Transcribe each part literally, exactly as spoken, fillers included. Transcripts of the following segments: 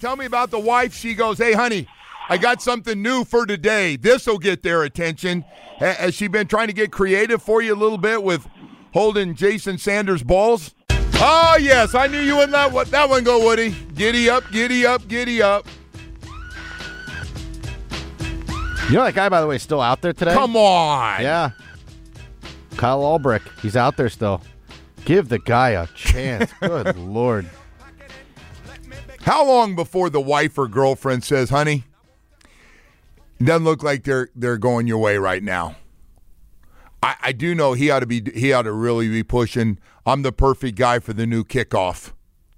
Tell me about the wife. She goes, hey, honey, I got something new for today. This will get their attention. Has she been trying to get creative for you a little bit with holding Jason Sanders' balls? Oh, yes, I knew you wouldn't let that one go, Woody. Giddy up, giddy up, giddy up. You know that guy, by the way, is still out there today? Come on. Yeah. Kyle Ulbrich. He's out there still. Give the guy a chance. Good Lord. How long before the wife or girlfriend says, honey, it doesn't look like they're they're going your way right now? I, I do know he ought to be he ought to really be pushing, I'm the perfect guy for the new kickoff.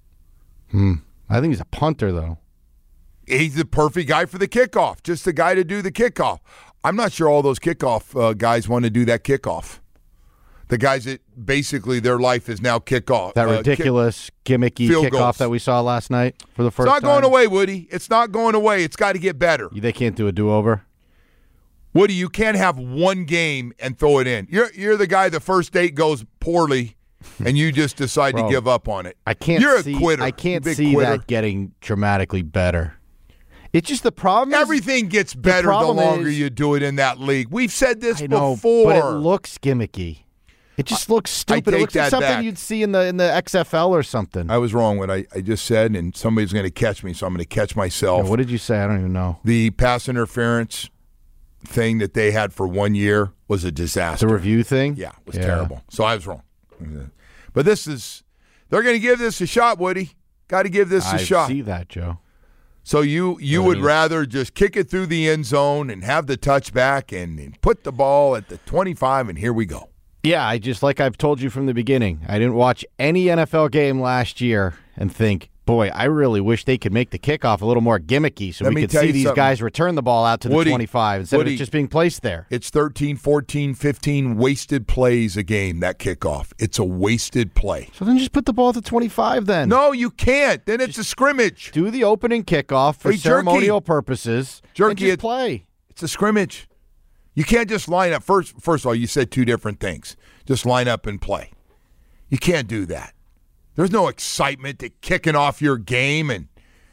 Hmm. I think he's a punter, though. He's the perfect guy for the kickoff, just the guy to do the kickoff. I'm not sure all those kickoff uh, guys want to do that kickoff. The guys that basically their life is now kickoff. That uh, ridiculous, kick, gimmicky kickoff goals. that we saw last night for the first time. It's not time. going away, Woody. It's not going away. It's got to get better. They can't do a do-over? Woody, you can't have one game and throw it in. You're you're the guy the first date goes poorly, and you just decide Bro, to give up on it. I can't You're see, a quitter. I can't Big see quitter. that getting dramatically better. It's just the problem is, everything gets better the, the longer is, you do it in that league. We've said this I know, before. But it looks gimmicky. It just looks stupid. It looks like something back. you'd see in the in the X F L or something. I was wrong what I, I just said, and somebody's going to catch me, so I'm going to catch myself. Yeah, what did you say? I don't even know. The pass interference thing that they had for one year was a disaster. The review thing? Yeah, it was yeah. terrible. So I was wrong. But this is, they're going to give this a shot, Woody. Got to give this a I shot. I see that, Joe. So you you What would I mean? rather just kick it through the end zone and have the touchback and, and put the ball at the twenty-five, and here we go. Yeah, I just like I've told you from the beginning, I didn't watch any N F L game last year and think, boy, I really wish they could make the kickoff a little more gimmicky so Let we me could tell see you these something. guys return the ball out to the Woody, twenty-five instead Woody, of it just being placed there. It's thirteen, fourteen, fifteen wasted plays a game, that kickoff. It's a wasted play. So then just put the ball at the twenty-five then. No, you can't. Then it's a scrimmage. Do the opening kickoff for Hey, ceremonial Jerky. purposes Jerky, and just it- play. It's a scrimmage. You can't just line up. First, first of all, you said two different things. Just line up and play. You can't do that. There's no excitement to kicking off your game. and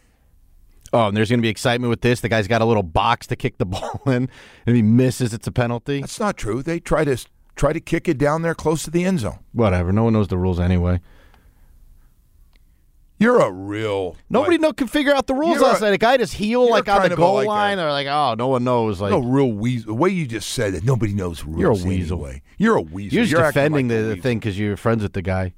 Oh, and there's going to be excitement with this. The guy's got a little box to kick the ball in, and if he misses, it's a penalty. That's not true. They try to try to kick it down there close to the end zone. Whatever. No one knows the rules anyway. You're a real Nobody like, know can figure out the rules You're last a- night. A guy just heel you're like on kind the of a, goal like line. a- They're like, oh, no one knows. Like no real weasel. The way you just said it, nobody knows rules. You're a weasel. Anyway. You're a weasel. you're just You're acting defending like a the, the weasel. thing because you're friends with the guy.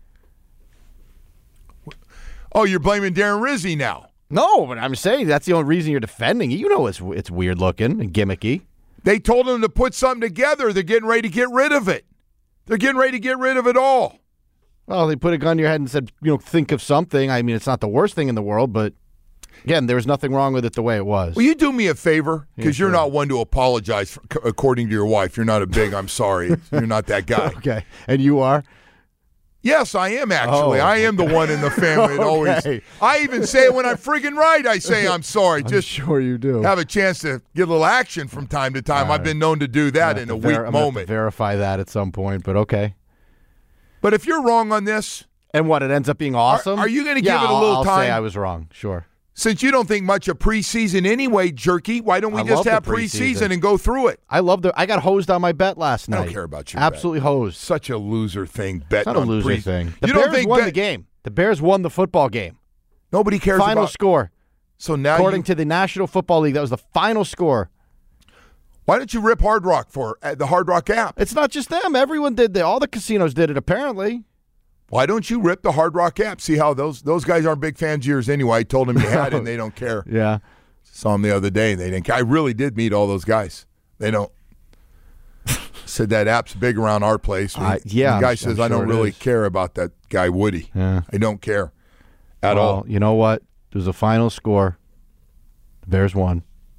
Oh, you're blaming Darren Rizzi now. No, but I'm saying that's the only reason you're defending it. You know it's it's weird looking and gimmicky. They told him to put something together. They're getting ready to get rid of it. They're getting ready to get rid of it all. Well, they put a gun to your head and said, you know, think of something. I mean, it's not the worst thing in the world, but again, there was nothing wrong with it the way it was. Will you do me a favor? Because Yeah, you're sure. not one to apologize, for, according to your wife. You're not a big, I'm sorry. You're not that guy. Okay, and you are? Yes, I am actually. Oh, I am the one in the family that always. Okay. I even say it when I'm friggin' right. I say I'm sorry. I'm Just sure you do. have a chance to get a little action from time to time. All I've been known to do that in a I'm weak ver- I'm gonna have to moment. verify that at some point, but okay. But if you're wrong on this, And what, it ends up being awesome? are you gonna Yeah, give it a I'll- little I'll time? say I was wrong, sure. since you don't think much of preseason anyway, Jerky, why don't we I just love the have preseason. preseason and go through it? I love the. I got hosed on my bet last I night. don't care about your Absolutely hosed. Such a loser thing. It's Betting not a on loser pre- thing. The you Bears don't think won bet- the game. The Bears won the football game. Nobody cares Final about. score. So now, According you, to the National Football League, that was the final score. why don't you rip Hard Rock for uh, the Hard Rock app? It's not just them. Everyone did that. All the casinos did it, apparently. Why don't you rip the Hard Rock app? See how those those guys aren't big fans of yours anyway. I told them you had it, and they don't care. Yeah. Saw them the other day, and they didn't care. I really did meet all those guys. They don't. Said that app's big around our place. I- yeah, The I'm- guy I'm says, I sure don't it really is. care about that guy, Woody. Yeah. I don't care at well, all. You know what? There's a final score. The Bears won.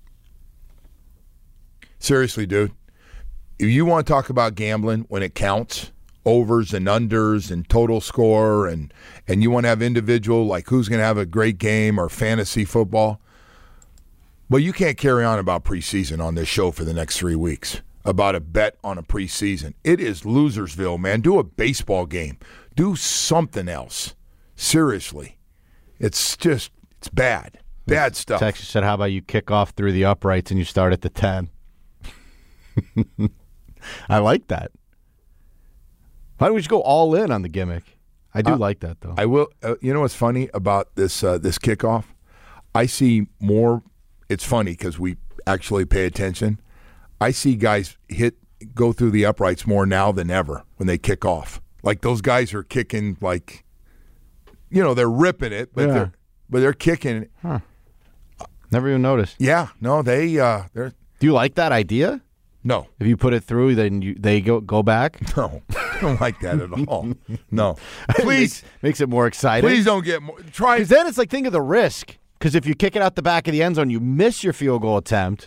Seriously, dude. If you want to talk about gambling when it counts, overs and unders and total score, and, and you want to have individual, like who's going to have a great game or fantasy football, well, you can't carry on about preseason on this show for the next three weeks, about a bet on a preseason. It is Losersville, man. Do a baseball game. Do something else. Seriously. It's just, it's bad. Bad stuff. Texas said, how about you kick off through the uprights and you start at the ten? I like that. Why don't we just go all in on the gimmick? I do uh, like that, though. I will. Uh, you know what's funny about this uh, this kickoff? I see more. It's funny because we actually pay attention. I see guys hit go through the uprights more now than ever when they kick off. Like those guys are kicking like, you know, they're ripping it, but yeah. they're but they're kicking. Huh. Never even noticed. Yeah, no, they uh, they're. Do you like that idea? No. If you put it through, then you, they go go back? No. I don't like that at all. No. Please. makes, makes it more exciting. Please don't get more. Try. Because then it's like, think of the risk. Because if you kick it out the back of the end zone, you miss your field goal attempt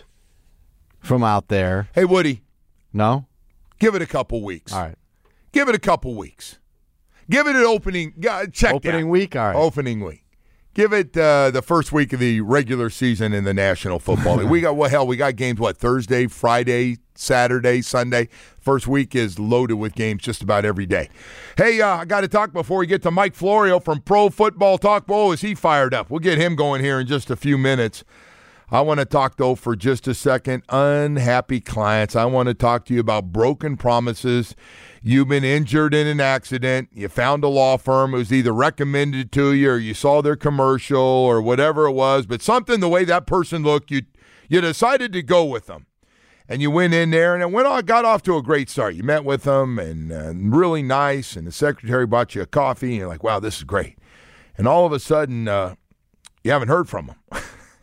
from out there. Hey, Woody. No? Give it a couple weeks. All right. Give it a couple weeks. Give it an opening. Check Opening that. week? All right. Opening week. Give it uh, the first week of the regular season in the National Football League. We got, well, hell, we got games, what, Thursday, Friday, Saturday, Sunday. First week is loaded with games just about every day. Hey, uh, I got to talk before we get to Mike Florio from Pro Football Talk. Boy, is he fired up. We'll get him going here in just a few minutes. I want to talk, though, for just a second. Unhappy clients. I want to talk to you about broken promises. You've been injured in an accident. You found a law firm. It was either recommended to you or you saw their commercial or whatever it was. But something, the way that person looked, you you decided to go with them. And you went in there, and it went on, got off to a great start. You met with them, and uh, really nice, and the secretary bought you a coffee, and you're like, wow, this is great. And all of a sudden, uh, you haven't heard from them.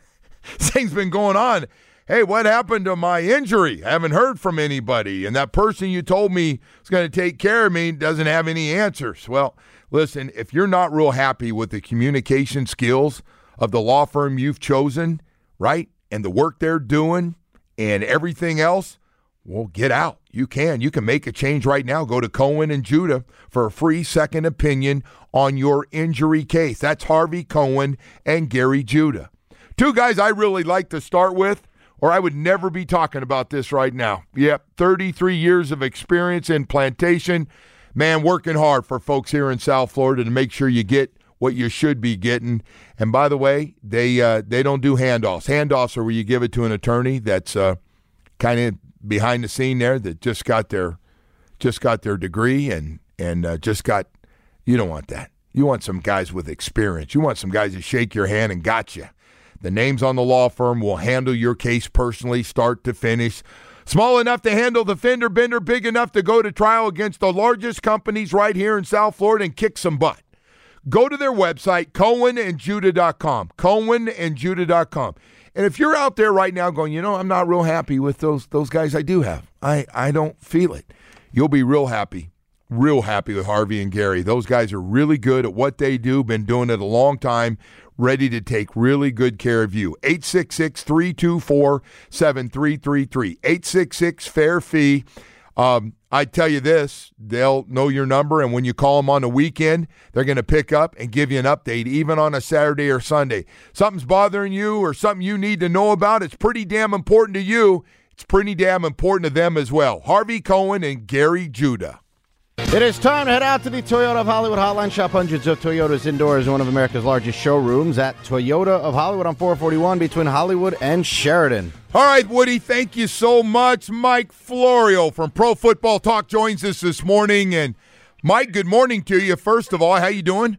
Things been going on. Hey, what happened to my injury? I haven't heard from anybody. And that person you told me was going to take care of me doesn't have any answers. Well, listen, if you're not real happy with the communication skills of the law firm you've chosen, right, and the work they're doing and everything else, well, get out. You can. You can make a change right now. Go to Cohen and Judah for a free second opinion on your injury case. That's Harvey Cohen and Gary Judah. Two guys I really like to start with, or I would never be talking about this right now. Yep, thirty-three years of experience in plantation. Man, working hard for folks here in South Florida to make sure you get what you should be getting. And by the way, they uh, they don't do handoffs. Handoffs are where you give it to an attorney that's uh, kind of behind the scene there that just got their just got their degree and and uh, just got. You don't want that. You want some guys with experience. You want some guys that shake your hand and got you. The names on the law firm will handle your case personally, start to finish. Small enough to handle the fender bender, big enough to go to trial against the largest companies right here in South Florida and kick some butt. Go to their website, Cohen and Judah dot com, Cohen and Judah dot com. And if you're out there right now going, you know, I'm not real happy with those those guys I do have. I, I don't feel it. You'll be real happy, real happy with Harvey and Gary. Those guys are really good at what they do, been doing it a long time, ready to take really good care of you. eight six six, three two four, seven three three three. eight six six, fair fee. Um, I tell you this, they'll know your number, and when you call them on the weekend, they're going to pick up and give you an update, even on a Saturday or Sunday. Something's bothering you or something you need to know about, it's pretty damn important to you. It's pretty damn important to them as well. Harvey Cohen and Gary Judah. It is time to head out to the Toyota of Hollywood hotline. Shop hundreds of Toyotas indoors in one of America's largest showrooms at Toyota of Hollywood on four forty-one between Hollywood and Sheridan. All right, Woody, thank you so much. Mike Florio from Pro Football Talk joins us this morning. And, Mike, good morning to you. First of all, how you doing?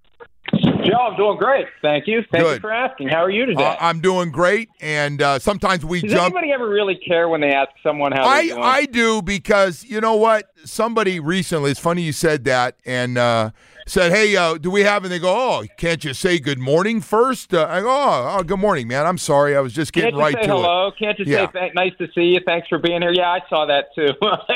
Joe, I'm doing great. Thank you. Thank Good. you for asking. How are you today? Uh, I'm doing great, and uh, sometimes we Does jump. anybody ever really care when they ask someone how I, they're doing? I do, because you know what? Somebody recently, it's funny you said that, and uh, said, hey, uh, do we have, and they go, oh, can't you say good morning first? Uh, I go, oh, oh, good morning, man. I'm sorry. I was just getting Can't you right say to hello? it. Can't you Yeah. say th- nice to see you? Thanks for being here. Yeah, I saw that too.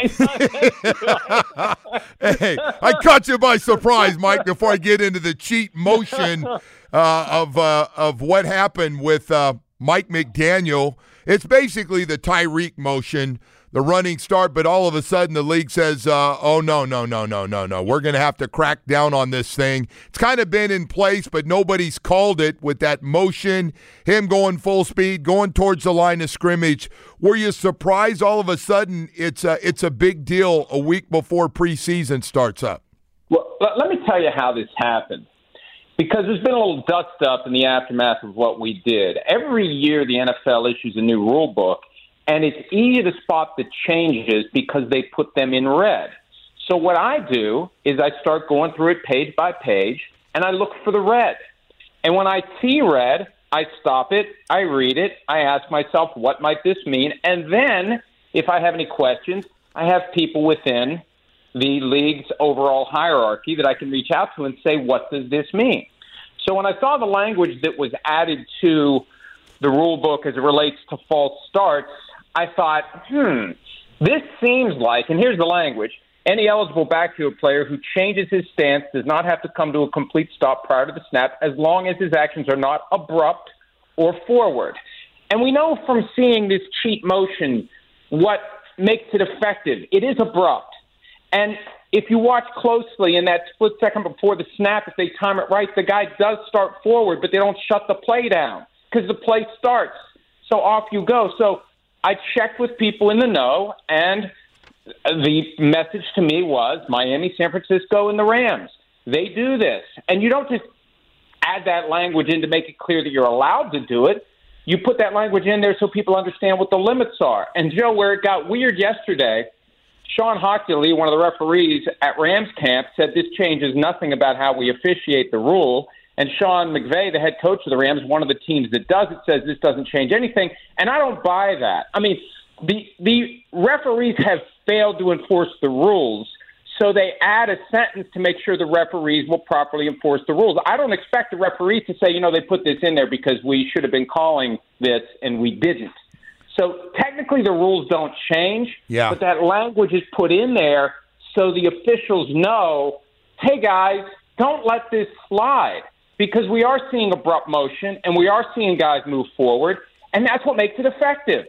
Hey, I caught you by surprise, Mike, before I get into the cheat motion uh, of uh, of what happened with uh, Mike McDaniel. It's basically the Tyreek motion, the running start, but all of a sudden the league says, uh, oh, no, no, no, no, no, no. We're going to have to crack down on this thing. It's kind of been in place, but nobody's called it with that motion, him going full speed, going towards the line of scrimmage. Were you surprised all of a sudden it's a, it's a big deal a week before preseason starts up? Well, let let me tell you how this happened. because there's been a little dust up in the aftermath of what we did. Every year the N F L issues a new rule book, and it's easy to spot the changes because they put them in red. So what I do is I start going through it page by page, and I look for the red. And when I see red, I stop it, I read it, I ask myself, what might this mean? And then, if I have any questions, I have people within the league's overall hierarchy that I can reach out to and say, what does this mean? So when I saw the language that was added to the rule book as it relates to false starts, I thought, hmm, this seems like, and here's the language, any eligible backfield player who changes his stance does not have to come to a complete stop prior to the snap as long as his actions are not abrupt or forward. And we know from seeing this cheat motion what makes it effective. It is abrupt. And if you watch closely in that split second before the snap, if they time it right, the guy does start forward, but they don't shut the play down because the play starts. So off you go. So I checked with people in the know, and the message to me was Miami, San Francisco, and the Rams. They do this. And you don't just add that language in to make it clear that you're allowed to do it. You put that language in there so people understand what the limits are. And, Joe, where it got weird yesterday, Sean Hockley, one of the referees at Rams camp, said this changes nothing about how we officiate the rule. And Sean McVay, the head coach of the Rams, one of the teams that does it, says this doesn't change anything. And I don't buy that. I mean, the the referees have failed to enforce the rules, so they add a sentence to make sure the referees will properly enforce the rules. I don't expect the referees to say, you know, they put this in there because we should have been calling this and we didn't. So technically the rules don't change, yeah. but that language is put in there so the officials know, hey, guys, don't let this slide, because we are seeing abrupt motion and we are seeing guys move forward, and that's what makes it effective.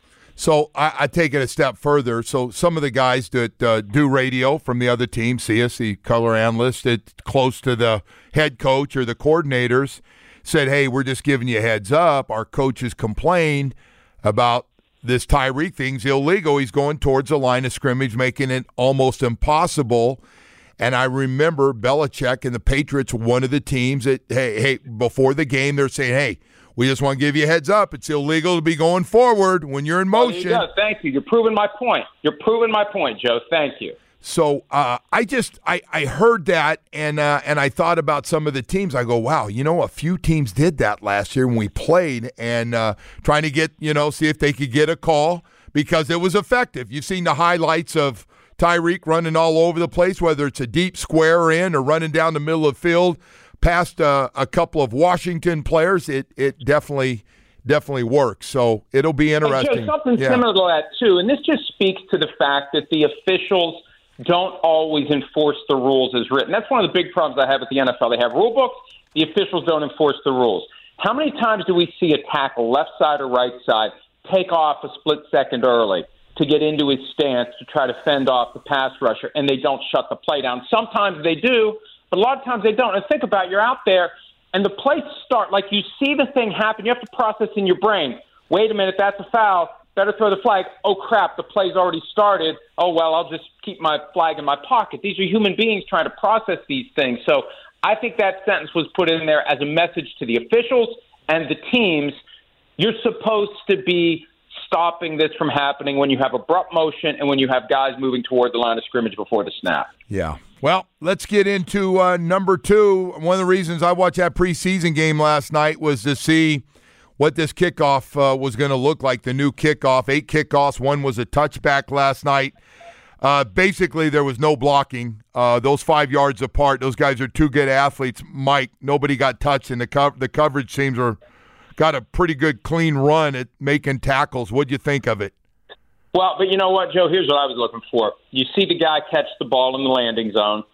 So I, I take it a step further. So some of the guys that uh, do radio from the other team, see us, the color analysts, that close to the head coach or the coordinators, said, hey, we're just giving you a heads up. Our coaches complained about this Tyreek thing's illegal. He's going towards the line of scrimmage, making it almost impossible. And I remember Belichick and the Patriots, one of the teams that, hey, hey, before the game, they're saying, hey, we just want to give you a heads up. It's illegal to be going forward when you're in motion. Well, there you go. Thank you. You're proving my point. You're proving my point, Joe. Thank you. So uh, I just I, I heard that, and uh, and I thought about some of the teams. I go, wow, you know, a few teams did that last year when we played, and uh, trying to get, you know, see if they could get a call because it was effective. You've seen the highlights of Tyreek running all over the place, whether it's a deep square in or running down the middle of the field past uh, a couple of Washington players. It it definitely definitely works. So it'll be interesting. Hey, Joe, something yeah. similar to that too, and this just speaks to the fact that the officials don't always enforce the rules as written. That's one of the big problems I have with the N F L. They have rule books. The officials don't enforce the rules. How many times do we see a tackle, left side or right side, take off a split second early to get into his stance to try to fend off the pass rusher, and they don't shut the play down? Sometimes they do, but a lot of times they don't. And think about it, you're out there, and the plays start, like you see the thing happen. You have to process in your brain, wait a minute, that's a foul. Better throw the flag. Oh, crap, the play's already started. Oh, well, I'll just keep my flag in my pocket. These are human beings trying to process these things. So I think that sentence was put in there as a message to the officials and the teams. You're supposed to be stopping this from happening when you have abrupt motion and when you have guys moving toward the line of scrimmage before the snap. Yeah. Well, let's get into uh, number two. One of the reasons I watched that preseason game last night was to see what this kickoff uh, was going to look like, the new kickoff. Eight kickoffs. One was a touchback last night. Uh, basically, there was no blocking. Uh, those five yards apart, those guys are two good athletes. Mike, nobody got touched, and the, co- the coverage teams are got a pretty good clean run at making tackles. What'd you think of it? Well, but you know what, Joe? Here's what I was looking for. You see the guy catch the ball in the landing zone,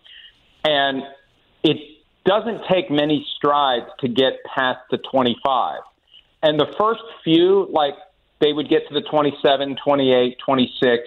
and it doesn't take many strides to get past the twenty-five. And the first few, like, they would get to the twenty-seven, twenty-eight, twenty-six.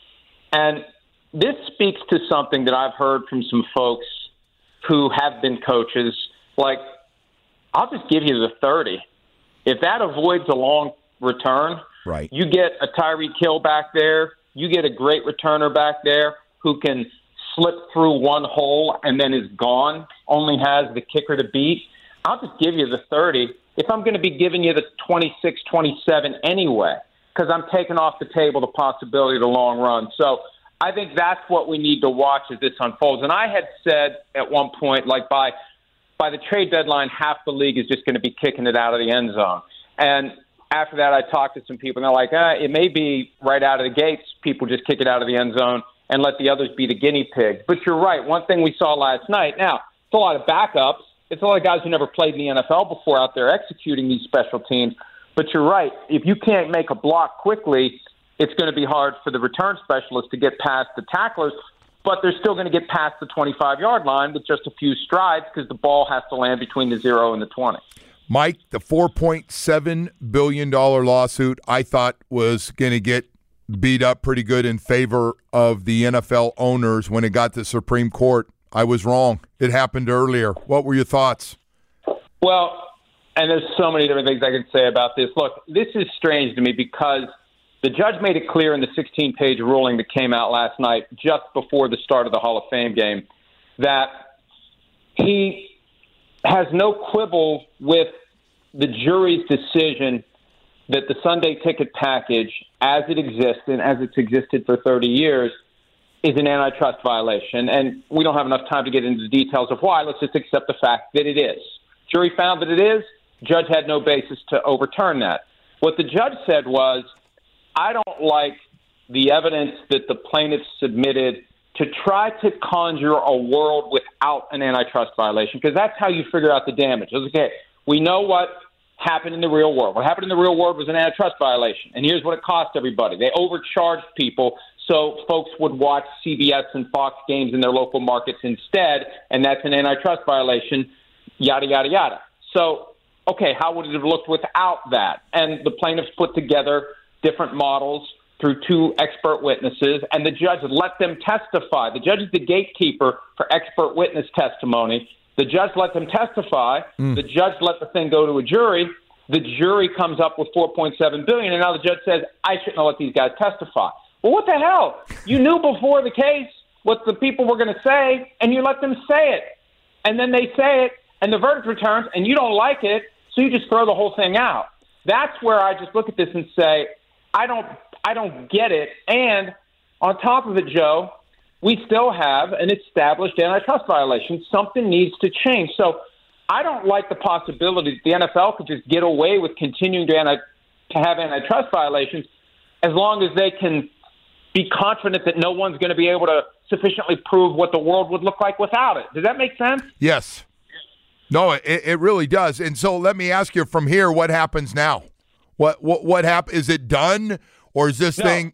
And this speaks to something that I've heard from some folks who have been coaches. Like, I'll just give you the thirty. If that avoids a long return, right, you get a Tyreek Hill back there, you get a great returner back there who can slipped through one hole and then is gone, only has the kicker to beat, I'll just give you the thirty if I'm going to be giving you the twenty-six twenty-seven anyway, because I'm taking off the table the possibility of the long run. So I think that's what we need to watch as this unfolds. And I had said at one point, like by by the trade deadline, half the league is just going to be kicking it out of the end zone. And after that, I talked to some people, and they're like, eh, it may be right out of the gates, people just kick it out of the end zone and let the others be the guinea pigs. But you're right. One thing we saw last night, now, it's a lot of backups. It's a lot of guys who never played in the N F L before out there executing these special teams. But you're right. If you can't make a block quickly, it's going to be hard for the return specialists to get past the tacklers. But they're still going to get past the twenty-five-yard line with just a few strides because the ball has to land between the zero and the twenty. Mike, the four point seven billion dollars lawsuit I thought was going to get beat up pretty good in favor of the N F L owners when it got to the Supreme Court. I was wrong. It happened earlier. What were your thoughts? Well, and there's so many different things I can say about this. Look, this is strange to me because the judge made it clear in the sixteen-page ruling that came out last night, just before the start of the Hall of Fame game, that he has no quibble with the jury's decision that the Sunday ticket package, as it exists and as it's existed for thirty years, is an antitrust violation. And we don't have enough time to get into the details of why. Let's just accept the fact that it is. Jury found that it is. Judge had no basis to overturn that. What the judge said was, I don't like the evidence that the plaintiffs submitted to try to conjure a world without an antitrust violation, because that's how you figure out the damage. Okay, we know what happened in the real world. What happened in the real world was an antitrust violation, and here's what it cost everybody. They overcharged people so folks would watch C B S and Fox games in their local markets instead, and that's an antitrust violation, yada, yada, yada. So, okay, how would it have looked without that? And the plaintiffs put together different models through two expert witnesses, and the judge let them testify. The judge is the gatekeeper for expert witness testimony. The judge let them testify. Mm. The judge let the thing go to a jury. The jury comes up with four point seven billion dollars, and now the judge says, I shouldn't have let these guys testify. Well, what the hell? You knew before the case what the people were going to say, and you let them say it. And then they say it, and the verdict returns, and you don't like it, so you just throw the whole thing out. That's where I just look at this and say, I don't I don't get it. And on top of it, Joe, we still have an established antitrust violation. Something needs to change. So I don't like the possibility that the N F L could just get away with continuing to, anti- to have antitrust violations as long as they can be confident that no one's going to be able to sufficiently prove what the world would look like without it. Does that make sense? Yes. No, it, it really does. And so let me ask you from here, what happens now? What what what happened? Is it done, or is this no. thing?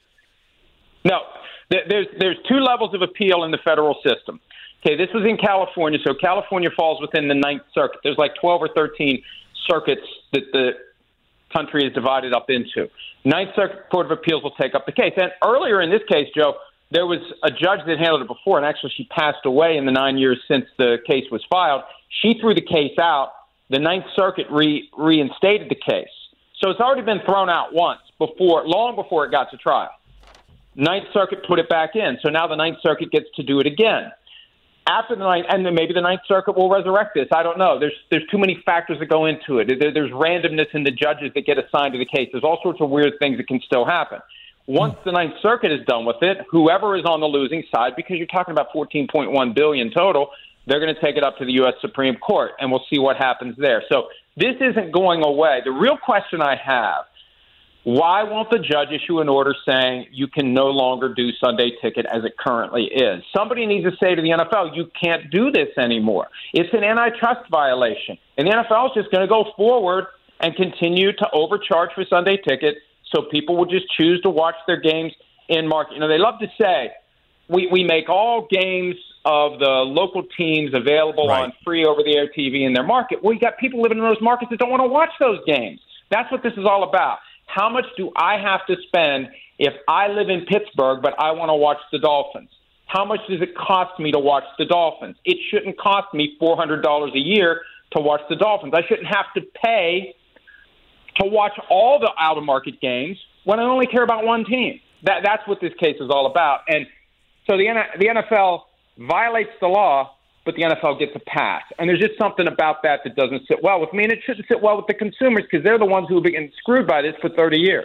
No, there's there's two levels of appeal in the federal system. Okay, this was in California, so California falls within the Ninth Circuit. There's like twelve or thirteen circuits that the country is divided up into. Ninth Circuit Court of Appeals will take up the case. And earlier in this case, Joe, there was a judge that handled it before, and actually she passed away in the nine years since the case was filed. She threw the case out. The Ninth Circuit re- reinstated the case. So it's already been thrown out once before, long before it got to trial. Ninth Circuit put it back in. So now the Ninth Circuit gets to do it again. After the ninth, and then maybe the Ninth Circuit will resurrect this. I don't know. There's there's too many factors that go into it. There, there's randomness in the judges that get assigned to the case. There's all sorts of weird things that can still happen. Once the Ninth Circuit is done with it, whoever is on the losing side, because you're talking about fourteen point one billion dollars total, they're going to take it up to the U S Supreme Court, and we'll see what happens there. So this isn't going away. The real question I have, why won't the judge issue an order saying you can no longer do Sunday ticket as it currently is? Somebody needs to say to the N F L, you can't do this anymore. It's an antitrust violation. And the N F L is just going to go forward and continue to overcharge for Sunday ticket so people will just choose to watch their games in market. You know, they love to say, we, we make all games of the local teams available right. on free over-the-air T V in their market. Well, you got people living in those markets that don't want to watch those games. That's what this is all about. How much do I have to spend if I live in Pittsburgh but I want to watch the Dolphins? How much does it cost me to watch the Dolphins? It shouldn't cost me four hundred dollars a year to watch the Dolphins. I shouldn't have to pay to watch all the out-of-market games when I only care about one team. That, that's what this case is all about. And So the the N F L violates the law, but the N F L gets a pass. And there's just something about that that doesn't sit well with me, and it shouldn't sit well with the consumers because they're the ones who have been screwed by this for thirty years.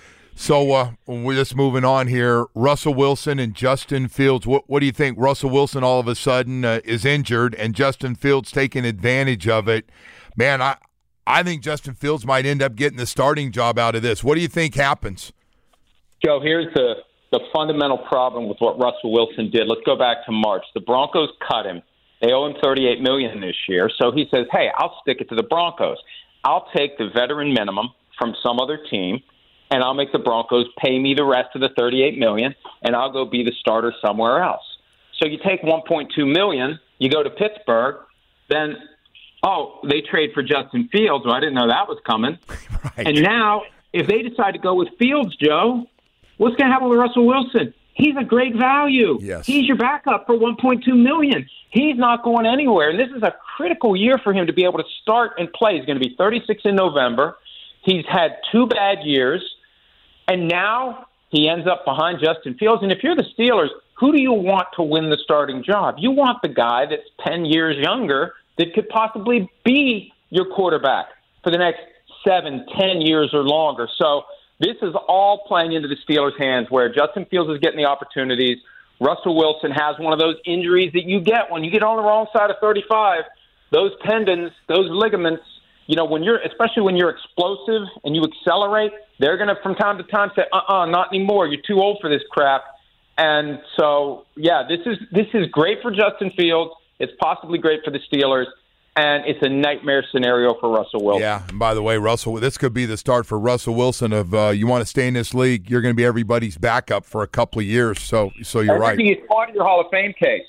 So uh, we're just moving on here. Russell Wilson and Justin Fields. What, what do you think? Russell Wilson all of a sudden uh, is injured, and Justin Fields taking advantage of it. Man, I I think Justin Fields might end up getting the starting job out of this. What do you think happens? Joe, here's the, the fundamental problem with what Russell Wilson did. Let's go back to March. The Broncos cut him. They owe him thirty-eight million dollars this year. So he says, hey, I'll stick it to the Broncos. I'll take the veteran minimum from some other team, and I'll make the Broncos pay me the rest of the thirty-eight million dollars, and I'll go be the starter somewhere else. So you take one point two million dollars, you go to Pittsburgh, then, oh, they trade for Justin Fields. Well, I didn't know that was coming. Right. And now, if they decide to go with Fields, Joe, what's going to happen with Russell Wilson? He's a great value. Yes. He's your backup for one point two million dollars. He's not going anywhere, and this is a critical year for him to be able to start and play. He's going to be thirty-six in November. He's had two bad years. And now he ends up behind Justin Fields. And if you're the Steelers, who do you want to win the starting job? You want the guy that's ten years younger that could possibly be your quarterback for the next seven, ten years or longer. So this is all playing into the Steelers' hands where Justin Fields is getting the opportunities. Russell Wilson has one of those injuries that you get when you get on the wrong side of thirty-five. Those tendons, those ligaments, you know, when you're, especially when you're explosive and you accelerate, they're going to, from time to time, say, uh-uh, not anymore. You're too old for this crap. And so, yeah, this is this is great for Justin Fields. It's possibly great for the Steelers. And it's a nightmare scenario for Russell Wilson. Yeah, and by the way, Russell, this could be the start for Russell Wilson of uh, you want to stay in this league, you're going to be everybody's backup for a couple of years. So, so you're right. I think he's part of your Hall of Fame case.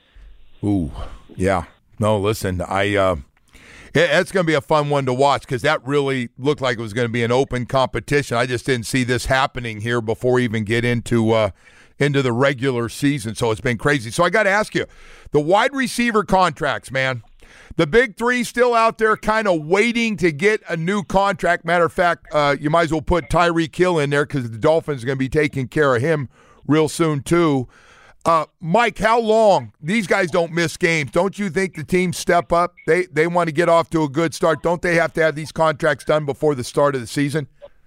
Ooh, yeah. No, listen, I uh, it, it's going to be a fun one to watch because that really looked like it was going to be an open competition. I just didn't see this happening here before we even get into uh, into the regular season. So it's been crazy. So I got to ask you, the wide receiver contracts, man. The big three still out there kind of waiting to get a new contract. Matter of fact, uh, you might as well put Tyreek Hill in there because the Dolphins are going to be taking care of him real soon too. Uh, Mike, how long? These guys don't miss games. Don't you think the teams step up? They they want to get off to a good start. Don't they have to have these contracts done before the start of the season?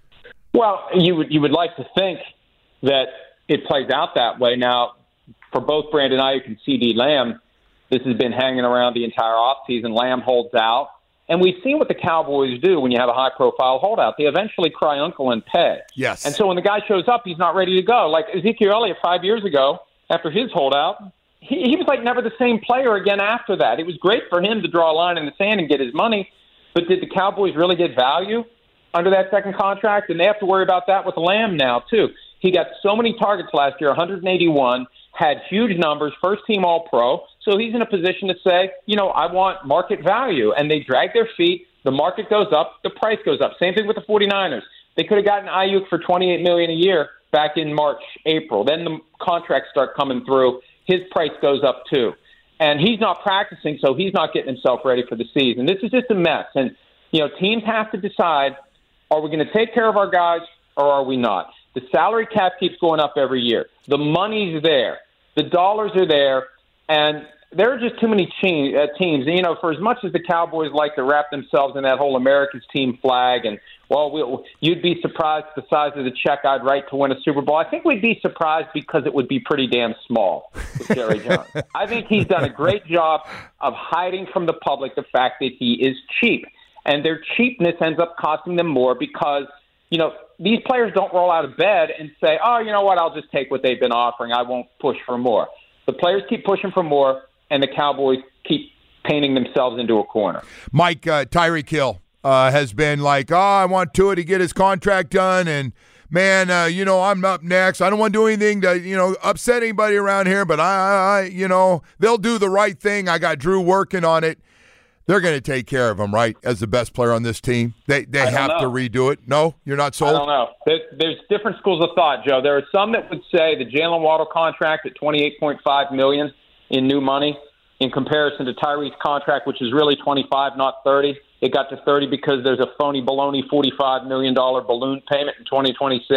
Well, you would you would like to think that it plays out that way. Now, for both Brandon Ayuk and CeeDee Lamb, this has been hanging around the entire offseason. Lamb holds out. And we've seen what the Cowboys do when you have a high-profile holdout. They eventually cry uncle and pay. Yes. And so when the guy shows up, he's not ready to go. Like Ezekiel Elliott five years ago, after his holdout, he, he was like never the same player again after that. It was great for him to draw a line in the sand and get his money. But did the Cowboys really get value under that second contract? And they have to worry about that with Lamb now, too. He got so many targets last year, one hundred eighty-one, had huge numbers, first-team All-Pro. So he's in a position to say, you know, I want market value. And they drag their feet. The market goes up. The price goes up. Same thing with the 49ers. They could have gotten Ayuk for twenty-eight million dollars a year back in March, April. Then the contracts start coming through. His price goes up too. And he's not practicing, so he's not getting himself ready for the season. This is just a mess. And, you know, teams have to decide, are we going to take care of our guys or are we not? The salary cap keeps going up every year. The money's there. The dollars are there. And there are just too many team, uh, teams. And, you know, for as much as the Cowboys like to wrap themselves in that whole America's team flag and, well, we'll you'd be surprised at the size of the check I'd write to win a Super Bowl. I think we'd be surprised because it would be pretty damn small with Jerry Jones. I think he's done a great job of hiding from the public the fact that he is cheap. And their cheapness ends up costing them more because, you know, these players don't roll out of bed and say, oh, you know what, I'll just take what they've been offering. I won't push for more. The players keep pushing for more, and the Cowboys keep painting themselves into a corner. Mike, uh, Tyreek Hill uh, has been like, oh, I want Tua to get his contract done, and, man, uh, you know, I'm up next. I don't want to do anything to, you know, upset anybody around here, but, I, I you know, they'll do the right thing. I got Drew working on it. They're going to take care of him, right, as the best player on this team? They they have know. to redo it. No? You're not sold? I don't know. There, there's different schools of thought, Joe. There are some that would say the Jalen Waddle contract at twenty-eight point five million dollars in new money in comparison to Tyreek's contract, which is really twenty-five, not thirty. It got to thirty because there's a phony baloney forty-five million dollars balloon payment in twenty twenty-six.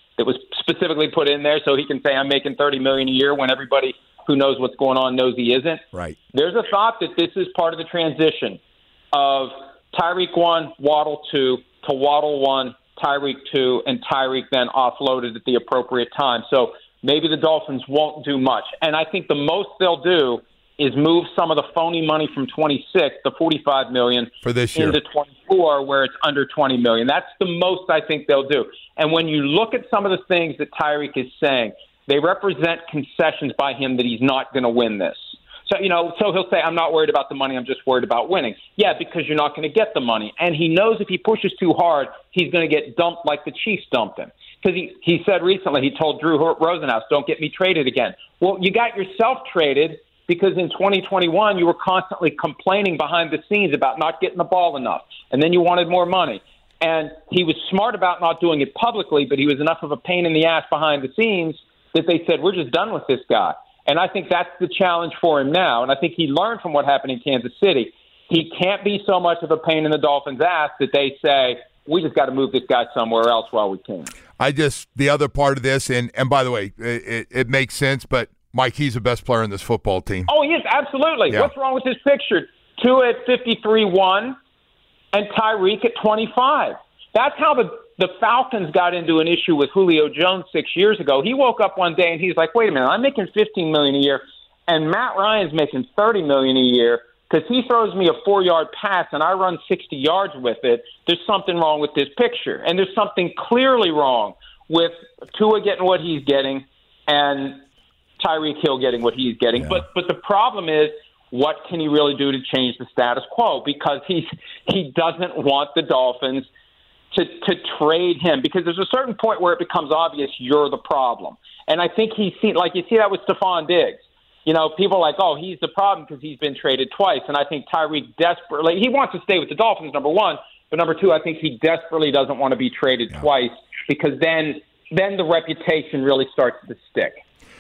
that was specifically put in there so he can say I'm making thirty million dollars a year when everybody who knows what's going on knows he isn't. Right. There's a thought that this is part of the transition of Tyreek one, Waddle two, to Waddle one, Tyreek two, and Tyreek then offloaded at the appropriate time. So maybe the Dolphins won't do much. And I think the most they'll do is move some of the phony money from twenty-six, the forty-five million dollars, for this year into twenty-four, where it's under twenty million dollars. That's the most I think they'll do. And when you look at some of the things that Tyreek is saying, they represent concessions by him that he's not going to win this. So, you know, so he'll say, I'm not worried about the money, I'm just worried about winning. Yeah, because you're not going to get the money. And he knows if he pushes too hard, he's going to get dumped like the Chiefs dumped him. Because he, he said recently, he told Drew Rosenhaus, don't get me traded again. Well, you got yourself traded because in twenty twenty-one, you were constantly complaining behind the scenes about not getting the ball enough. And then you wanted more money. And he was smart about not doing it publicly, but he was enough of a pain in the ass behind the scenes that they said, we're just done with this guy. And I think that's the challenge for him now. And I think he learned from what happened in Kansas City. He can't be so much of a pain in the Dolphins' ass that they say, we just got to move this guy somewhere else while we can. I just, the other part of this, and, and by the way, it, it makes sense, but Mike, he's the best player in this football team. Oh, he is, absolutely. Yeah. What's wrong with this picture? Two at fifty-three one and Tyreek at twenty-five. That's how the, the Falcons got into an issue with Julio Jones six years ago. He woke up one day and he's like, wait a minute, I'm making fifteen million dollars a year, and Matt Ryan's making thirty million dollars a year because he throws me a four-yard pass and I run sixty yards with it. There's something wrong with this picture. And there's something clearly wrong with Tua getting what he's getting and Tyreek Hill getting what he's getting. Yeah. But but the problem is, what can he really do to change the status quo? Because he's, he doesn't want the Dolphins to, to trade him, because there's a certain point where it becomes obvious you're the problem. And I think he's seen, like you see that with Stephon Diggs. You know, people are like, oh, he's the problem because he's been traded twice. And I think Tyreek desperately, he wants to stay with the Dolphins, number one. But number two, I think he desperately doesn't want to be traded yeah. twice, because then then the reputation really starts to stick.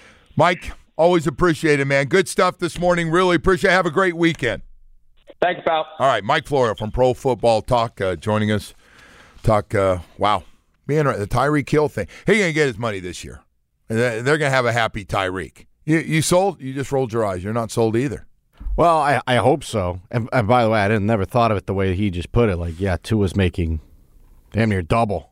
Mike, always appreciate it, man. Good stuff this morning. Really appreciate it. Have a great weekend. Thanks, pal. All right, Mike Florio from Pro Football Talk uh, joining us. Talk, uh, wow, man, the Tyreek Hill thing. He's going to get his money this year. They're going to have a happy Tyreek. You, you sold? You just rolled your eyes. You're not sold either. Well, I, I hope so. And, and by the way, I didn't never thought of it the way he just put it. Like, yeah, Tua's making damn near double.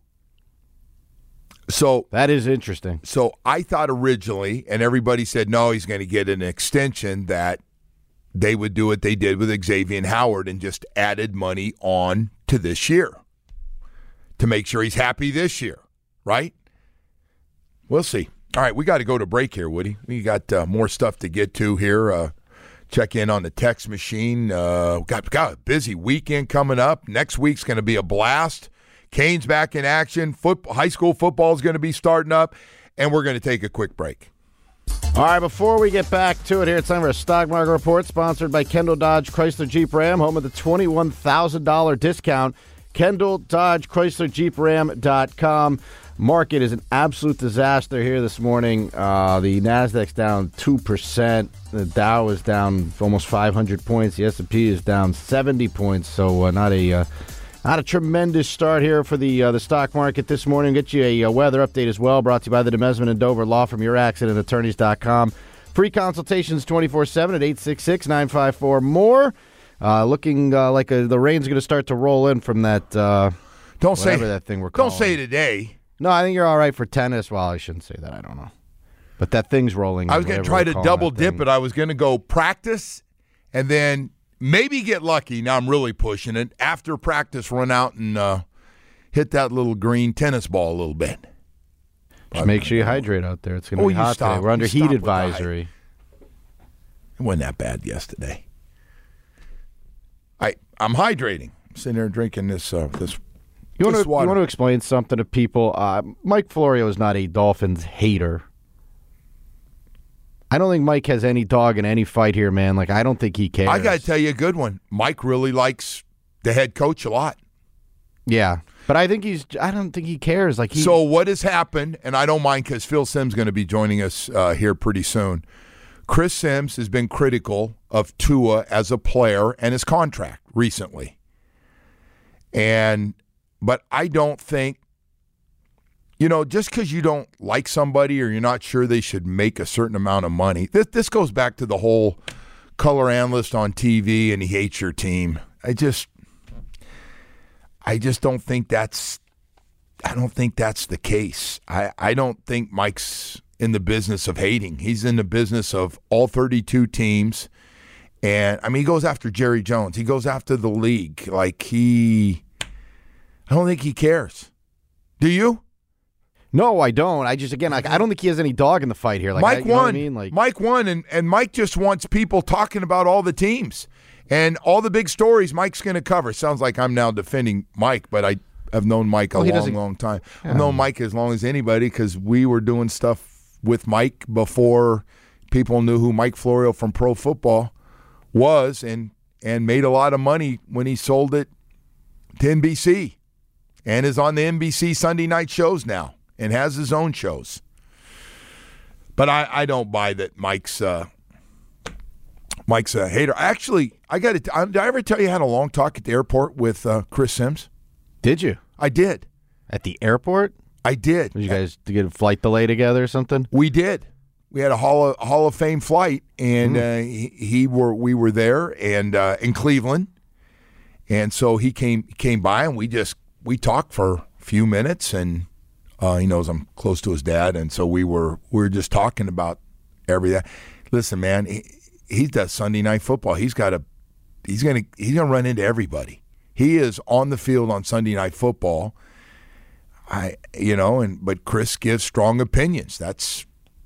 So that is interesting. So I thought originally, and everybody said, no, he's going to get an extension, that they would do what they did with Xavier Howard and just added money on to this year to make sure he's happy this year, right? We'll see. All right, we got to go to break here, Woody. We got uh, more stuff to get to here. Uh, check in on the text machine. Uh, got, got a busy weekend coming up. Next week's going to be a blast. Canes back in action. Football, high school football is going to be starting up, and we're going to take a quick break. All right, before we get back to it here, it's time for a Stock Market Report sponsored by Kendall Dodge Chrysler Jeep Ram, home of the twenty-one thousand dollars discount. Kendall Dodge Chrysler Jeep Ram dot com. Market is an absolute disaster here this morning. Uh, the Nasdaq's down two percent. The Dow is down almost five hundred points. The S and P is down seventy points. So uh, not a uh, not a tremendous start here for the uh, the stock market this morning. Get you a, a weather update as well, brought to you by the DeMesman and Dover Law from your accident attorneys dot com. Free consultations twenty-four seven at eight six six, nine five four, more. Uh, looking uh, like a, the rain's going to start to roll in from that. Uh, don't say that thing we're calling. Don't say today. No, I think you're all right for tennis. Well, I shouldn't say that. I don't know. But that thing's rolling. I was going to try to double dip it. I was going to go practice and then maybe get lucky. Now I'm really pushing it. After practice, run out and uh, hit that little green tennis ball a little bit. Just make sure you hydrate out there. It's going to oh, be hot stop. today. We're under you heat advisory. It wasn't that bad yesterday. I, I'm hydrating. I'm sitting there drinking this uh, this You want, this to, water. you want to explain something to people? Uh, Mike Florio is not a Dolphins hater. I don't think Mike has any dog in any fight here, man. Like, I don't think he cares. I got to tell you a good one. Mike really likes the head coach a lot. Yeah, but I think he's. I don't think he cares. Like, he, so what has happened? And I don't mind because Phil Simms is going to be joining us uh, here pretty soon. Chris Simms has been critical of Tua as a player and his contract recently, and but I don't think you know, just because you don't like somebody or you're not sure they should make a certain amount of money. This, this goes back to the whole color analyst on T V and he hates your team. I just, I just don't think that's, I don't think that's the case. I, I don't think Mike's in the business of hating. He's in the business of all thirty-two teams. And, I mean, he goes after Jerry Jones. He goes after the league. Like, he, I don't think he cares. Do you? No, I don't. I just, again, like, I don't think he has any dog in the fight here. Like, Mike I, you know won. what I mean? Like, Mike won, and, and Mike just wants people talking about all the teams. And all the big stories Mike's going to cover. Sounds like I'm now defending Mike, but I have known Mike a well, long, long time. Yeah. I've known Mike as long as anybody because we were doing stuff with Mike before people knew who Mike Florio from Pro Football was and, and made a lot of money when he sold it to N B C and is on the N B C Sunday night shows now and has his own shows. But I, I don't buy that Mike's uh, Mike's a hater. Actually, I got to. Did I ever tell you I had a long talk at the airport with uh, Chris Sims? Did you? I did. At the airport? I did. Did you guys get a flight delay together or something? We did. We had a Hall of, Hall of Fame flight, and mm. uh, he, he were we were there and uh, in Cleveland, and so he came came by and we just we talked for a few minutes, and uh, he knows I'm close to his dad, and so we were we were just talking about everything. Listen, man, he, he does Sunday Night Football. He's got a he's gonna he's gonna run into everybody. He is on the field on Sunday Night Football. I you know, and but Chris gives strong opinions. That's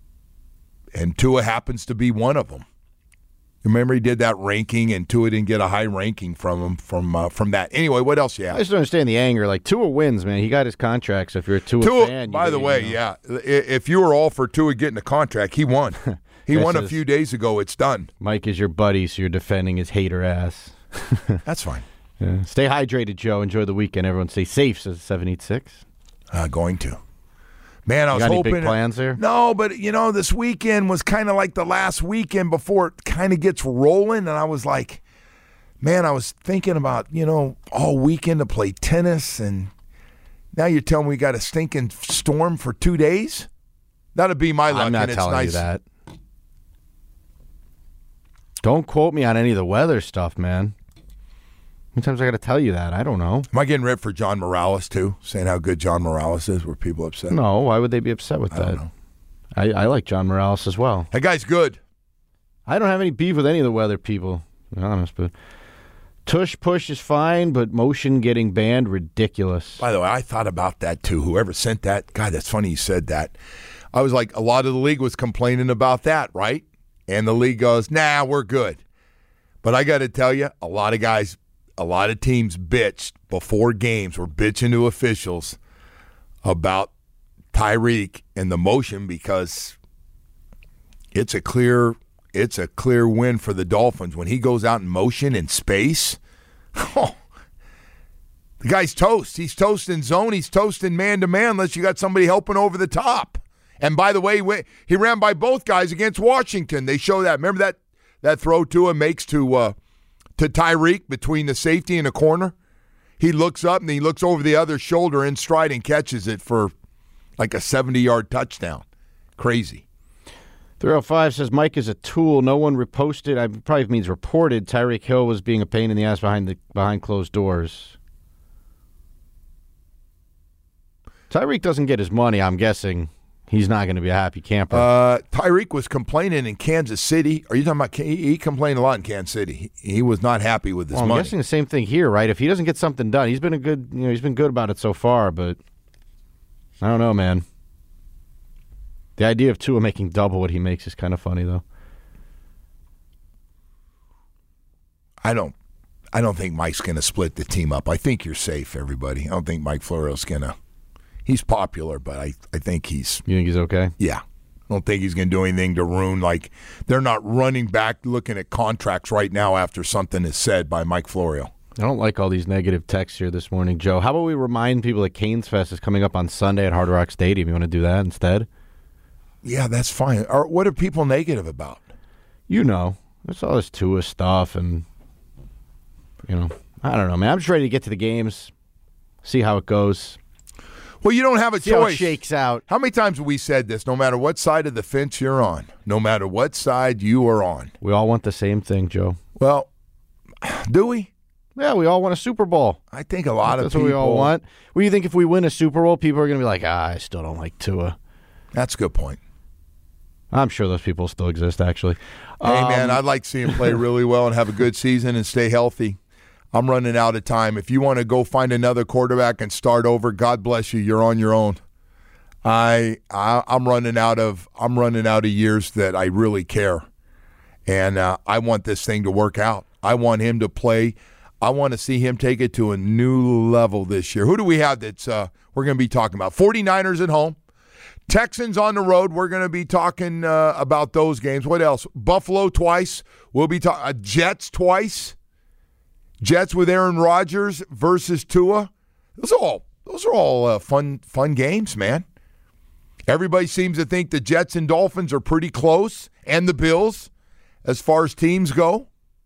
and Tua happens to be one of them. Remember he did that ranking, and Tua didn't get a high ranking from him from uh, from that. Anyway, what else you have? I just don't understand the anger. Like, Tua wins, man. He got his contract, so if you're a Tua, Tua fan. By the you way, know. yeah, if you were all for Tua getting a contract, he won. He won a is, few days ago. It's done. Mike is your buddy, so you're defending his hater ass. That's fine. Yeah. Stay hydrated, Joe. Enjoy the weekend. Everyone stay safe, says seven eight six. Uh, going to. Man, I you was got any hoping. Big plans there? No, but you know, this weekend was kind of like the last weekend before it kind of gets rolling, and I was like, man, I was thinking about you know all weekend to play tennis, and now you're telling me we got a stinking storm for two days. That'd be my luck. I'm not and it's telling nice. you that. Don't quote me on any of the weather stuff, man. How many times I got to tell you that? I don't know. Am I getting ripped for John Morales too? Saying how good John Morales is? Were people upset? No. Why would they be upset with I that? don't know. I, I like John Morales as well. That guy's good. I don't have any beef with any of the weather people, to be honest. But tush push is fine, but motion getting banned, ridiculous. By the way, I thought about that too. Whoever sent that, God, that's funny you said that. I was like, a lot of the league was complaining about that, right? And the league goes, nah, we're good. But I got to tell you, a lot of guys, a lot of teams bitched before games, were bitching to officials about Tyreek and the motion because it's a clear, it's a clear win for the Dolphins. When he goes out in motion in space, oh, the guy's toast. He's toast in zone. He's toast in man-to-man unless you got somebody helping over the top. And by the way, he ran by both guys against Washington. They show that. Remember that that throw Tua makes to uh, to Tyreek between the safety and the corner? He looks up and he looks over the other shoulder in stride and catches it for like a seventy-yard touchdown. Crazy. three oh five says Mike is a tool. No one reposted. I probably means reported. Tyreek Hill was being a pain in the ass behind the behind closed doors. Tyreek doesn't get his money, I'm guessing. He's not going to be a happy camper. Uh, Tyreek was complaining in Kansas City. Are you talking about? He, he complained a lot in Kansas City. He, he was not happy with his well, I'm money. guessing the same thing here, right? If he doesn't get something done, he's been a good. You know, he's been good about it so far, but I don't know, man. The idea of Tua making double what he makes is kind of funny, though. I don't. I don't think Mike's going to split the team up. I think you're safe, everybody. I don't think Mike Florio's going to. He's popular, but I, I think he's... You think he's okay? Yeah. I don't think he's going to do anything to ruin, like, they're not running back looking at contracts right now after something is said by Mike Florio. I don't like all these negative texts here this morning, Joe. How about we remind people that Canes Fest is coming up on Sunday at Hard Rock Stadium? You want to do that instead? Yeah, that's fine. Or what are people negative about? You know. There's all this Tua stuff and, you know, I don't know, man. I'm just ready to get to the games, see how it goes. Well, you don't have a See how it choice. shakes out. How many times have we said this? No matter what side of the fence you're on, no matter what side you are on. We all want the same thing, Joe. Well, do we? Yeah, we all want a Super Bowl. I think a lot That's of people. what we all want. What do you think if we win a Super Bowl, people are going to be like, ah, I still don't like Tua? That's a good point. I'm sure those people still exist, actually. Hey, Um, man, I'd like to see him play really well and have a good season and stay healthy. I'm running out of time. If you want to go find another quarterback and start over, God bless you. You're on your own. I, I I'm running out of I'm running out of years that I really care, and uh, I want this thing to work out. I want him to play. I want to see him take it to a new level this year. Who do we have that's uh, we're going to be talking about? 49ers at home. Texans on the road. We're going to be talking uh, about those games. What else? Buffalo twice. We'll be talking uh, Jets twice. Jets with Aaron Rodgers versus Tua. Those are all those are all uh, fun fun games, man. Everybody seems to think the Jets and Dolphins are pretty close, and the Bills, as far as teams go.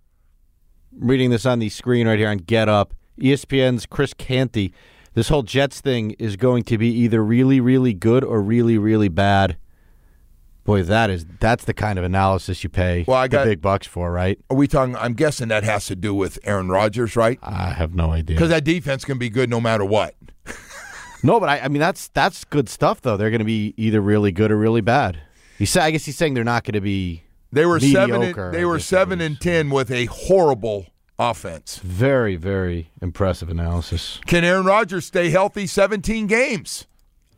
Reading this on the screen right here on Get Up, E S P N's Chris Canty. This whole Jets thing is going to be either really, really good or really, really bad. Boy, that is that's the kind of analysis you pay Well, I got- the big bucks for, right? Are we talking? I'm guessing that has to do with Aaron Rodgers, right? I have no idea. Because that defense can be good no matter what. No, but I, I mean that's that's good stuff though. They're going to be either really good or really bad. He said, I guess he's saying they're not going to be. They were seven. Mediocre, And, they I were guess seven it is. and ten with a horrible offense. Very, very impressive analysis. Can Aaron Rodgers stay healthy? seventeen games.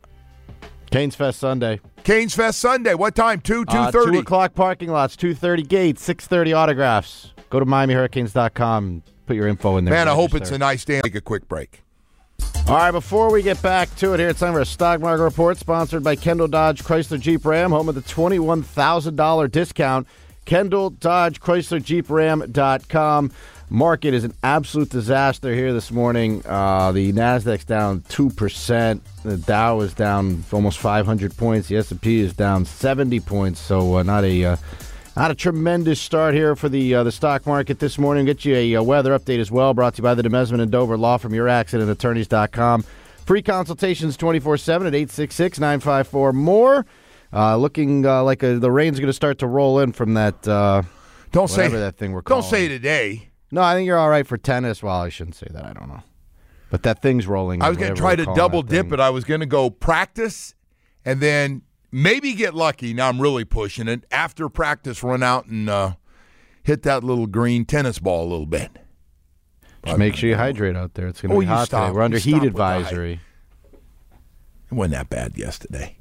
Canes Fest Sunday. Canes Fest Sunday. What time? Two two Uh, thirty. two o'clock parking lots. Two thirty gates. Six thirty autographs. Go to Miami Hurricanes dot com. Put your info in there. Man, I hope it's Register. a nice day. Take a quick break. All right, before we get back to it here, it's time for a stock market report sponsored by Kendall Dodge Chrysler Jeep Ram, home of the twenty-one thousand dollars discount. Kendall Dodge Chrysler Jeep Ram dot com. Market is an absolute disaster here this morning. Uh, the Nasdaq's down two percent. The Dow is down almost five hundred points. The S and P is down seventy points. So uh, not a uh, not a tremendous start here for the uh, the stock market this morning. Get you a, a weather update as well, brought to you by the Demesman and Dover Law from your accident attorneys dot com. Free consultations twenty-four seven at eight six six, nine five four, more. Uh, looking uh, like a, the rain's going to start to roll in from that. Uh, Don't say whatever that thing we're calling. Don't say today. No, I think you're all right for tennis. Well, I shouldn't say that. I don't know. But that thing's rolling. I was going to try to double dip it. I was going to go practice and then maybe get lucky. Now I'm really pushing it. After practice, run out and uh, hit that little green tennis ball a little bit. Just make sure you hydrate out there. It's going to Oh, be you hot stop. today. We're under You heat stop with the hype. advisory. It wasn't that bad yesterday.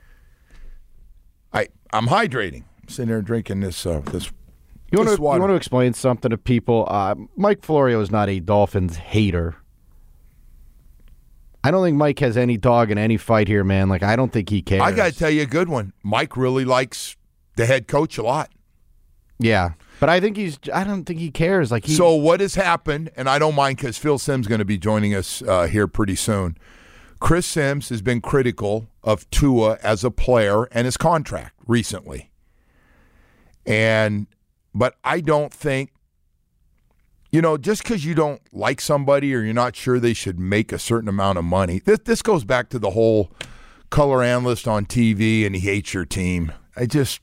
I I'm hydrating. I'm sitting there drinking this uh, this. You want, this to, water. you want to explain something to people? Uh, Mike Florio is not a Dolphins hater. I don't think Mike has any dog in any fight here, man. Like, I don't think he cares. I got to tell you a good one. Mike really likes the head coach a lot. Yeah, but I think he's. I don't think he cares. Like he. So what has happened, and I don't mind because Phil Simms is going to be joining us uh, here pretty soon. Chris Simms has been critical of Tua as a player and his contract recently. And but I don't think, you know, just because you don't like somebody or you're not sure they should make a certain amount of money. This this goes back to the whole color analyst on T V and he hates your team. I just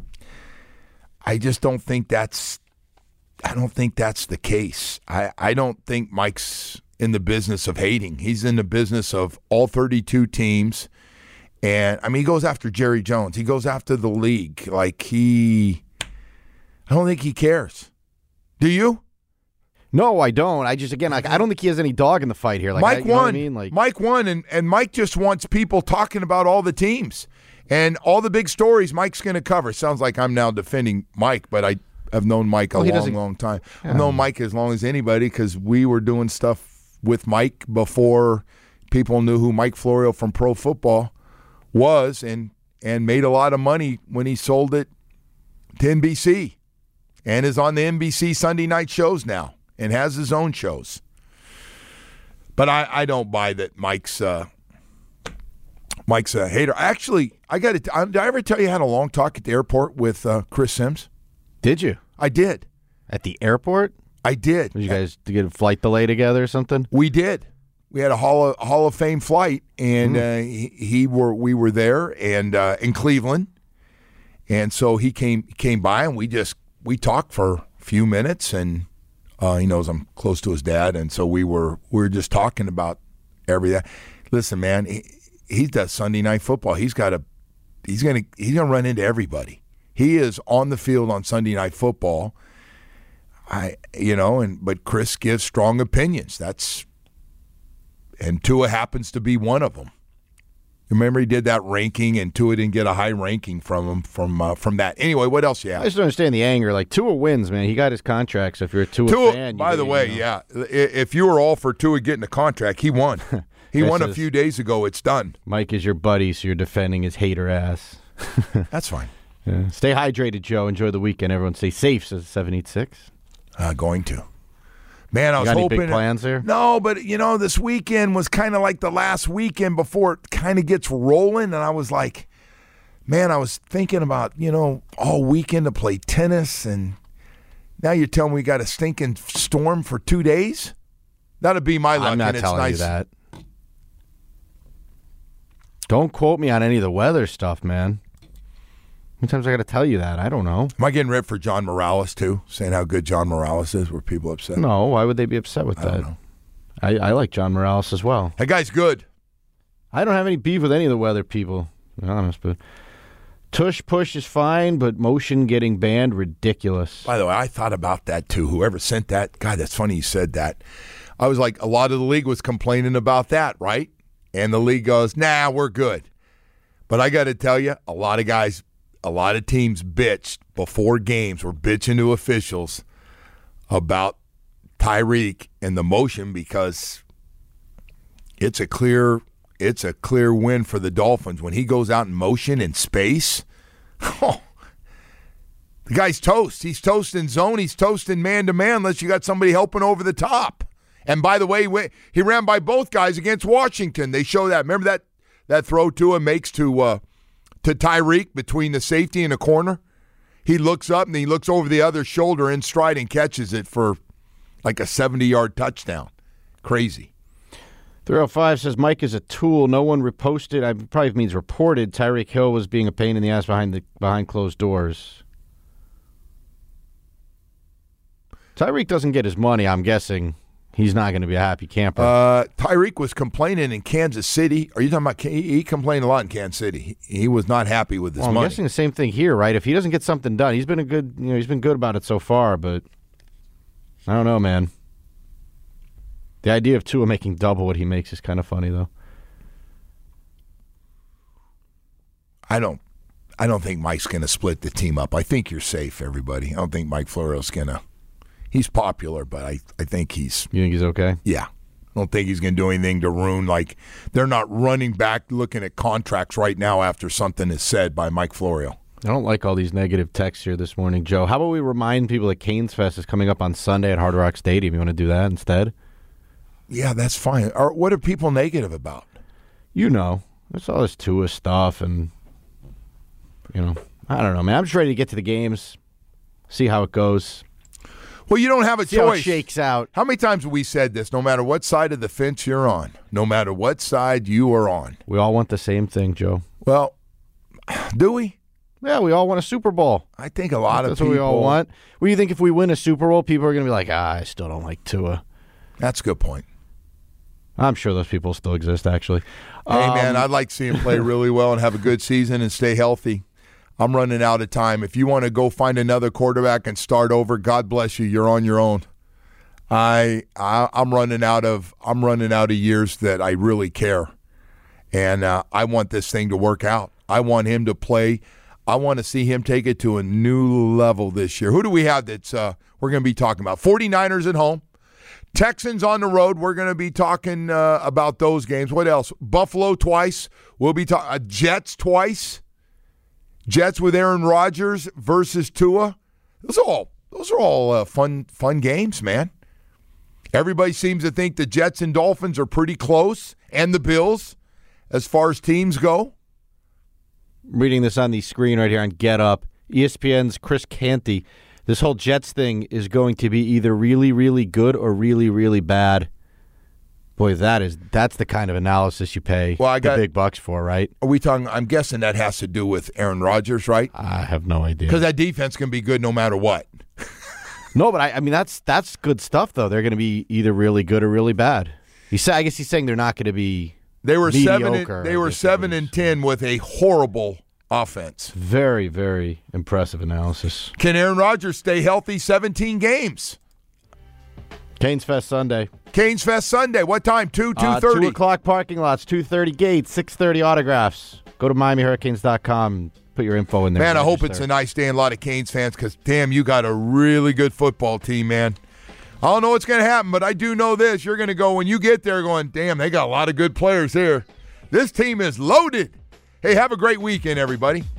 I just don't think that's I don't think that's the case. I, I don't think Mike's in the business of hating. He's in the business of all thirty-two teams. And, I mean, he goes after Jerry Jones. He goes after the league. Like, he – I don't think he cares. Do you? No, I don't. I just, again, like, I don't think he has any dog in the fight here. Like, Mike I, you know won. what I mean? Like, Mike won, and, and Mike just wants people talking about all the teams. And all the big stories Mike's going to cover. Sounds like I'm now defending Mike, but I have known Mike a Well, he long, doesn't- long time. I've known Mike as long as anybody because we were doing stuff with Mike before people knew who Mike Florio from Pro Football was and, and made a lot of money when he sold it to N B C and is on the N B C Sunday night shows now and has his own shows. But I, I don't buy that Mike's uh, Mike's a hater. Actually, I got to. Did I ever tell you I had a long talk at the airport with uh, Chris Simms? did you? I did. At the airport? I did. Did you guys get a flight delay together or something? We did. We had a Hall of, Hall of Fame flight, and Mm. uh, he, he were we were there and uh, in Cleveland, and so he came came by, and we just we talked for a few minutes, and uh, he knows I'm close to his dad, and so we were we were just talking about everything. Listen, man, he, he does Sunday Night Football. He's got a he's gonna he's gonna run into everybody. He is on the field on Sunday Night Football. I, you know, and but Chris gives strong opinions. That's and Tua happens to be one of them. Remember, he did that ranking, and Tua didn't get a high ranking from him from uh, from that. Anyway, what else you have? I just don't understand the anger. Like, Tua wins, man. He got his contract, so if you're a Tua, Tua, fan... You by the you way, know. yeah, I- if you were all for Tua getting a contract, he won. He This won a is- few days ago. It's done. Mike is your buddy, so you're defending his hater ass. That's fine. Yeah. Stay hydrated, Joe. Enjoy the weekend. Everyone stay safe, says seven eight six. Uh, going to. Man, I You was got any hoping. big plans there? No, but you know, this weekend was kind of like the last weekend before it kind of gets rolling, and I was like, man, I was thinking about you know all weekend to play tennis, and now you're telling me we got a stinking storm for two days. That'd be my luck. I'm not and it's telling nice. you that. Don't quote me on any of the weather stuff, man. How many times I got to tell you that? I don't know. Am I getting ripped for John Morales too? Saying how good John Morales is? Were people upset? No, why would they be upset with I that? don't know. I, I like John Morales as well. That guy's good. I don't have any beef with any of the weather people, to be honest, but tush push is fine, but motion getting banned, ridiculous. By the way, I thought about that too. Whoever sent that, God, that's funny you said that. I was like, a lot of the league was complaining about that, right? And the league goes, nah, we're good. But I got to tell you, a lot of guys, a lot of teams bitched before games, were bitching to officials about Tyreek and the motion because it's a clear, it's a clear win for the Dolphins when he goes out in motion in space. Oh, the guy's toast. He's toast in zone. He's toast in man to man unless you got somebody helping over the top. And by the way, he ran by both guys against Washington. They show that. Remember that that throw Tua makes to uh, to Tyreek between the safety and the corner? He looks up and he looks over the other shoulder in stride and catches it for like a seventy-yard touchdown. Crazy. three oh five says Mike is a tool. No one reposted. I probably means reported. Tyreek Hill was being a pain in the ass behind the behind closed doors. Tyreek doesn't get his money. I'm guessing he's not going to be a happy camper. Uh, Tyreek was complaining in Kansas City. Are you talking about? He, he complained a lot in Kansas City. He, he was not happy with his well, I'm money. guessing the same thing here, right? If he doesn't get something done, he's been a good. You know, he's been good about it so far, but I don't know, man. The idea of Tua making double what he makes is kind of funny, though. I don't. I don't think Mike's going to split the team up. I think you're safe, everybody. I don't think Mike Florio's going to. He's popular, but I, I think he's. You think he's okay? Yeah. I don't think he's going to do anything to ruin. Like, they're not running back looking at contracts right now after something is said by Mike Florio. I don't like all these negative texts here this morning, Joe. How about we remind people that Canes Fest is coming up on Sunday at Hard Rock Stadium? You want to do that instead? Yeah, that's fine. Or what are people negative about? You know, there's all this Tua stuff, and, you know, I don't know, man. I'm just ready to get to the games, see how it goes. Well, you don't have a See how it choice. shakes out. How many times have we said this? No matter what side of the fence you're on, no matter what side you are on. We all want the same thing, Joe. Well, do we? Yeah, we all want a Super Bowl. I think a lot That's of people. what we all want. What do you think if we win a Super Bowl, people are going to be like, ah, I still don't like Tua? That's a good point. I'm sure those people still exist, actually. Hey, Um, man, I'd like to see him play really well and have a good season and stay healthy. I'm running out of time. If you want to go find another quarterback and start over, God bless you. You're on your own. I, I I'm running out of I'm running out of years that I really care, and uh, I want this thing to work out. I want him to play. I want to see him take it to a new level this year. Who do we have that's uh, we're going to be talking about? forty-niners at home. Texans on the road. We're going to be talking uh, about those games. What else? Buffalo twice. We'll be talking uh, Jets twice. Jets with Aaron Rodgers versus Tua. Those are all those are all uh, fun fun games, man. Everybody seems to think the Jets and Dolphins are pretty close, and the Bills, as far as teams go. Reading this on the screen right here on Get Up, E S P N's Chris Canty. This whole Jets thing is going to be either really, really good or really, really bad. Boy, that is that's the kind of analysis you pay Well, I got- the big bucks for, right? Are we talking? I'm guessing that has to do with Aaron Rodgers, right? I have no idea. Because that defense can be good no matter what. No, but I, I mean that's that's good stuff though. They're going to be either really good or really bad. He said, I guess he's saying they're not going to be. They were seven. mediocre, And, they I were guess seven it is. and ten with a horrible offense. Very, very impressive analysis. Can Aaron Rodgers stay healthy? seventeen games. Canes Fest Sunday. Canes Fest Sunday. What time? Two two Uh, thirty. two o'clock parking lots. Two thirty gates. Six thirty autographs. Go to Miami Hurricanes dot com. Put your info in there. Man, I hope Register. it's a nice day and a lot of Canes fans because, damn, you got a really good football team, man. I don't know what's going to happen, but I do know this. You're going to go when you get there going, damn, they got a lot of good players here. This team is loaded. Hey, have a great weekend, everybody.